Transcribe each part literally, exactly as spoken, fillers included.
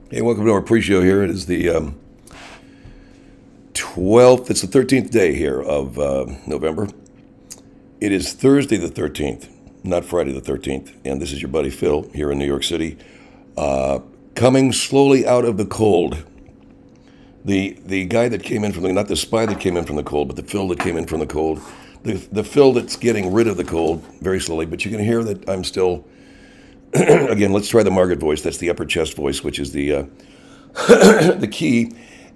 Hey, welcome to our pre-show here. It is the um, twelfth, it's the thirteenth day here of uh, November. It is Thursday the thirteenth, not Friday the thirteenth. And this is your buddy Phil here in New York City, uh, coming slowly out of the cold. The the guy that came in from the, not the spy that came in from the cold, but the Phil that came in from the cold. The, the Phil that's getting rid of the cold very slowly, but you can hear that I'm still, again, let's try the Margaret voice. That's the upper chest voice, which is the uh, the key.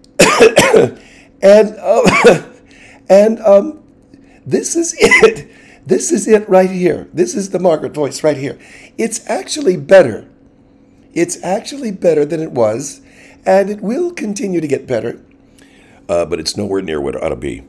and uh, and um, this is it. This is it right here. This is the Margaret voice right here. It's actually better. It's actually better than it was, and it will continue to get better. Uh, but it's nowhere near what it ought to be.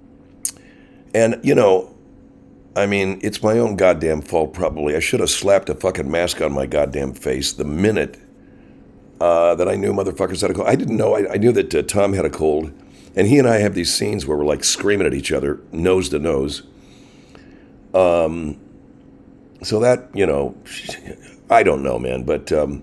And you know, I mean, it's my own goddamn fault. Probably I should have slapped a fucking mask on my goddamn face the minute uh, that I knew motherfuckers had a cold. I didn't know. I, I knew that uh, Tom had a cold. And he and I have these scenes where we're like screaming at each other, nose to nose. Um, so that, you know, I don't know, man, but um,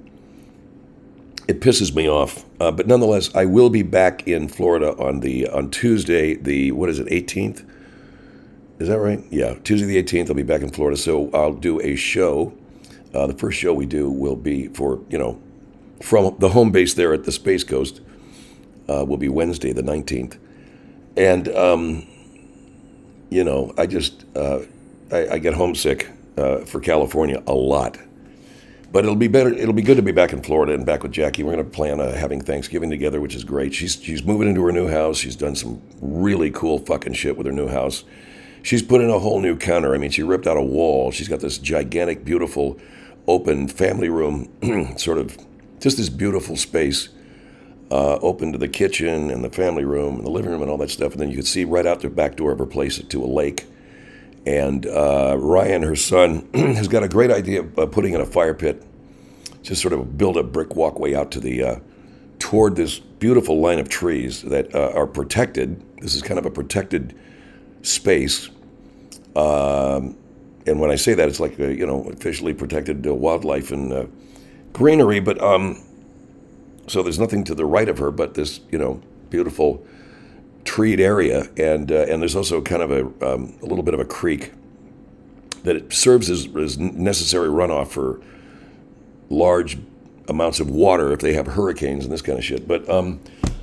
it pisses me off. Uh, but nonetheless, I will be back in Florida on the on Tuesday, the, what is it, eighteenth? Is that right? Yeah, Tuesday the eighteenth, I'll be back in Florida. So I'll do a show. Uh, the first show we do will be for, you know, from the home base there at the Space Coast. Uh, will be Wednesday the nineteenth. And, um, you know, I just, uh, I, I get homesick uh, for California a lot. But it'll be better, it'll be good to be back in Florida and back with Jackie. We're going to plan uh, having Thanksgiving together, which is great. She's, she's moving into her new house. She's done some really cool fucking shit with her new house. She's put in a whole new counter. I mean, she ripped out a wall. She's got this gigantic, beautiful, open family room, sort of just this beautiful space. Uh, open to the kitchen and the family room and the living room and all that stuff. And then you could see right out the back door of her place to a lake. And uh, Ryan, her son, has got a great idea of uh, putting in a fire pit. Just sort of build a brick walkway out to the, uh, toward this beautiful line of trees that uh, are protected. This is kind of a protected space. Um, and when I say that, it's like, uh, you know, officially protected uh, wildlife and uh, greenery. But, um, So there's nothing to the right of her but this, you know, beautiful treed area, and uh, and there's also kind of a um, a little bit of a creek that it serves as, as necessary runoff for large amounts of water if they have hurricanes and this kind of shit. But um,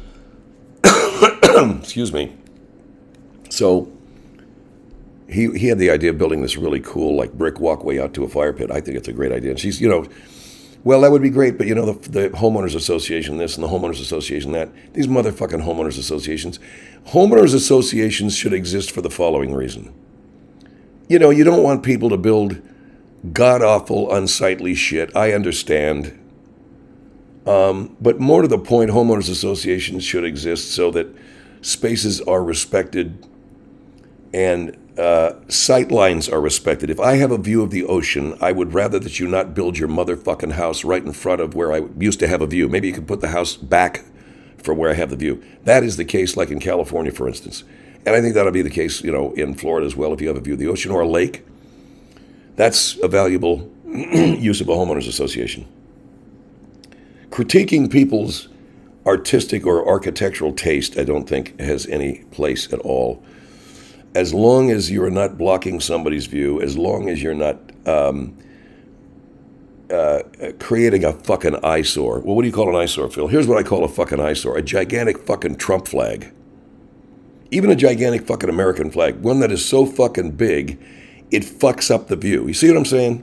excuse me. So he he had the idea of building this really cool like brick walkway out to a fire pit. I think it's a great idea, and she's you know. Well, that would be great, but you know, the, the homeowners association this and the homeowners association that, these motherfucking homeowners associations. Homeowners associations should exist for the following reason. You know, you don't want people to build god-awful, unsightly shit. I understand. Um, but more to the point, homeowners associations should exist so that spaces are respected and Uh, sight lines are respected. If I have a view of the ocean, I would rather that you not build your motherfucking house right in front of where I used to have a view. Maybe you could put the house back from where I have the view. That is the case like in California, for instance. And I think that'll be the case, you know, in Florida as well if you have a view of the ocean or a lake. That's a valuable use of a homeowners association. Critiquing people's artistic or architectural taste, I don't think, has any place at all. As long as you're not blocking somebody's view, as long as you're not um, uh, creating a fucking eyesore. Well, what do you call an eyesore, Phil? Here's what I call a fucking eyesore. A gigantic fucking Trump flag. Even a gigantic fucking American flag. One that is so fucking big, it fucks up the view. You see what I'm saying?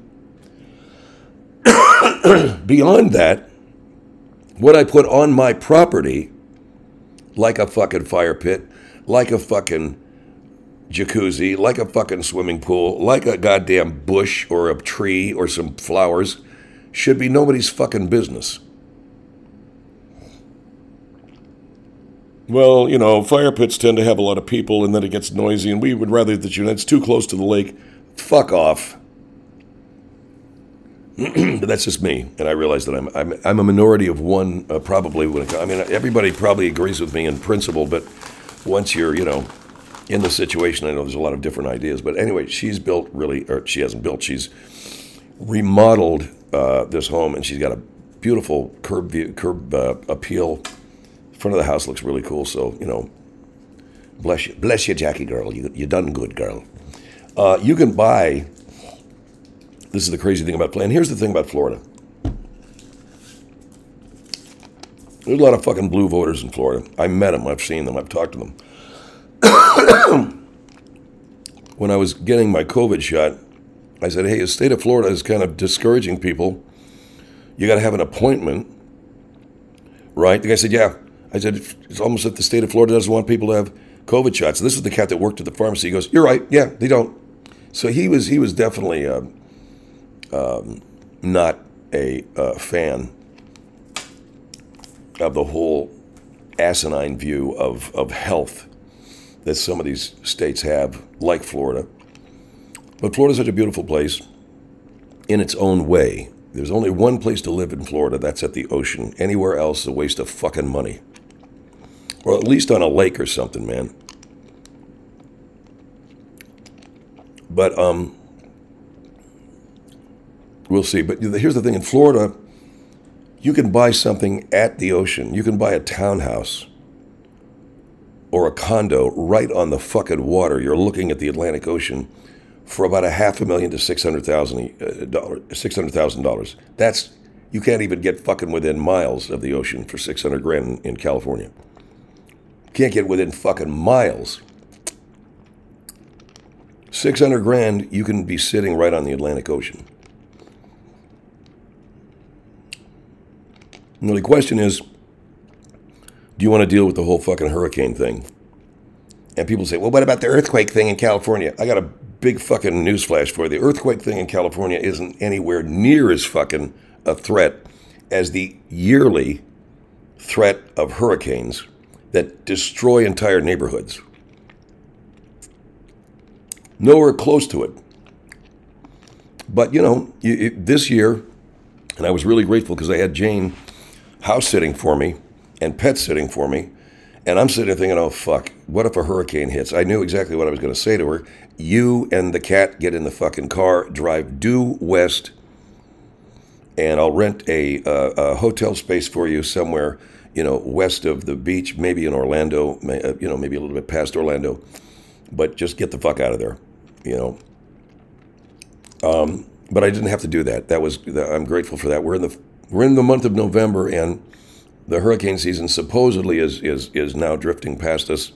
Beyond that, what I put on my property, like a fucking fire pit, like a fucking jacuzzi, like a fucking swimming pool, like a goddamn bush or a tree or some flowers, should be nobody's fucking business. Well, you know, fire pits tend to have a lot of people and then it gets noisy and we would rather that you, it's too close to the lake. Fuck off. But that's just me, and I realize that I'm I'm, I'm a minority of one, uh, probably. When it, I mean, everybody probably agrees with me in principle, but once you're, you know, in the situation, I know there's a lot of different ideas. But anyway, she's built really, or she hasn't built, she's remodeled uh, this home, and she's got a beautiful curb view, curb uh, appeal. Front of the house looks really cool. So, you know, bless you. Bless you, Jackie girl. You, you done good, girl. Uh, you can buy, this is the crazy thing about Florida. And here's the thing about Florida. There's a lot of fucking blue voters in Florida. I met them. I've seen them. I've talked to them. When I was getting my COVID shot, I said, hey, the state of Florida is kind of discouraging people. You got to have an appointment, right? The guy said, yeah. I said, it's almost like the state of Florida doesn't want people to have COVID shots. This is the cat that worked at the pharmacy. He goes, you're right. Yeah, they don't. So he was he was definitely uh, um, not a uh, fan of the whole asinine view of, of health that some of these states have, like Florida. But Florida's such a beautiful place in its own way. There's only one place to live in Florida, that's at the ocean. Anywhere else is a waste of fucking money. Or at least on a lake or something, man. But, um, we'll see. But here's the thing, in Florida, you can buy something at the ocean. You can buy a townhouse or a condo right on the fucking water. You're looking at the Atlantic Ocean for about a half a million to six hundred thousand dollars. Six hundred thousand dollars. That's, you can't even get fucking within miles of the ocean for six hundred grand in California. Can't get within fucking miles. six hundred grand, you can be sitting right on the Atlantic Ocean. And the question is, do you want to deal with the whole fucking hurricane thing? And people say, well, what about the earthquake thing in California? I got a big fucking newsflash for you. The earthquake thing in California isn't anywhere near as fucking a threat as the yearly threat of hurricanes that destroy entire neighborhoods. Nowhere close to it. But, you know, it, this year, and I was really grateful because I had Jane house sitting for me and pet sitting for me. And I'm sitting there thinking, oh, fuck, what if a hurricane hits? I knew exactly what I was going to say to her. You and the cat get in the fucking car, drive due west, and I'll rent a, uh, a hotel space for you somewhere, you know, west of the beach, maybe in Orlando, you know, maybe a little bit past Orlando. But just get the fuck out of there, you know. Um, but I didn't have to do that. That was, I'm grateful for that. We're in the we're in the month of November, and the hurricane season supposedly is is is now drifting past us.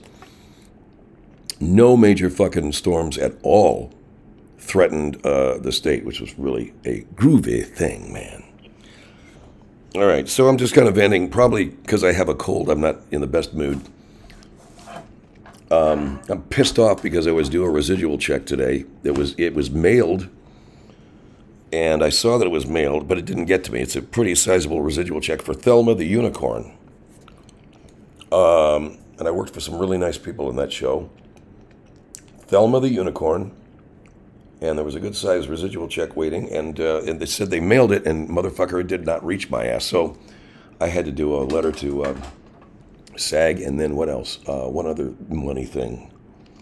No major fucking storms at all threatened uh, the state, which was really a groovy thing, man. All right, so I'm just kind of venting, probably because I have a cold. I'm not in the best mood. Um, I'm pissed off because I was due a residual check today. It was it was mailed, and I saw that it was mailed, but it didn't get to me. It's a pretty sizable residual check for Thelma the Unicorn. Um, and I worked for some really nice people in that show. Thelma the Unicorn, and there was a good-sized residual check waiting, and uh, and they said they mailed it, and motherfucker, it did not reach my ass. So I had to do a letter to uh, SAG, and then what else? Uh, one other money thing.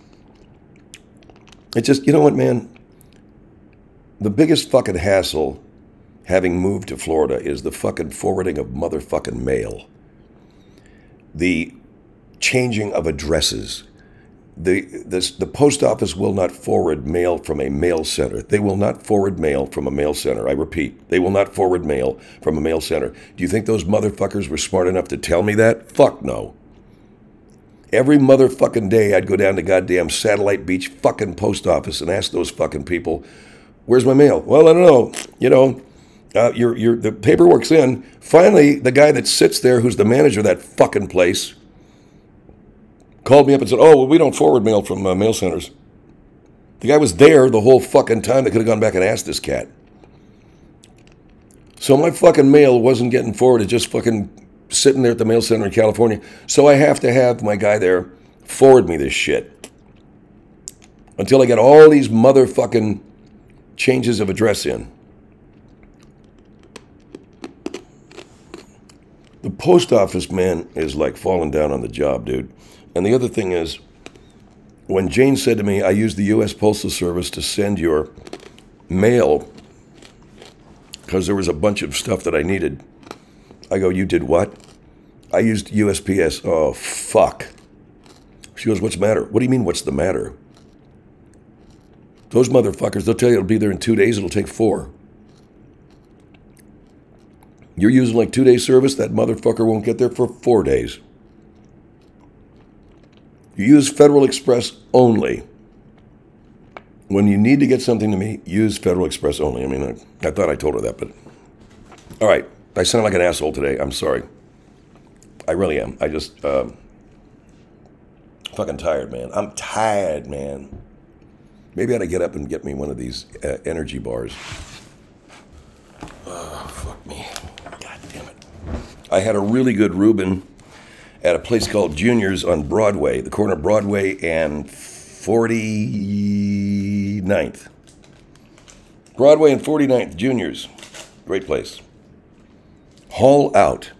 It just, you know what, man? The biggest fucking hassle having moved to Florida is the fucking forwarding of motherfucking mail. The changing of addresses. The, this, the post office will not forward mail from a mail center. They will not forward mail from a mail center. I repeat, they will not forward mail from a mail center. Do you think those motherfuckers were smart enough to tell me that? Fuck no. Every motherfucking day I'd go down to goddamn Satellite Beach fucking post office and ask those fucking people, where's my mail? Well, I don't know. You know, uh, you're, you're, the paperwork's in. Finally, the guy that sits there, who's the manager of that fucking place, called me up and said, oh, well, we don't forward mail from uh, mail centers. The guy was there the whole fucking time. They could have gone back and asked this cat. So my fucking mail wasn't getting forwarded, just fucking sitting there at the mail center in California. So I have to have my guy there forward me this shit until I get all these motherfucking changes of address in. The post office, man, is like falling down on the job, dude. And the other thing is, when Jane said to me, I use the U S Postal Service to send your mail because there was a bunch of stuff that I needed, I go, you did what? I used U S P S. Oh, fuck. She goes, what's the matter? What do you mean, what's the matter? Those motherfuckers, they'll tell you it'll be there in two days. It'll take four. You're using like two days service. That motherfucker won't get there for four days. You use Federal Express only. When you need to get something to me, use Federal Express only. I mean, I, I thought I told her that, but... All right. I sound like an asshole today. I'm sorry. I really am. I just... Um, fucking tired, man. I'm tired, man. Maybe I ought to get up and get me one of these uh, energy bars. Oh, fuck me. God damn it. I had a really good Reuben at a place called Junior's on Broadway, the corner of Broadway and forty-ninth. Broadway and forty-ninth, Junior's. Great place. Haul Out.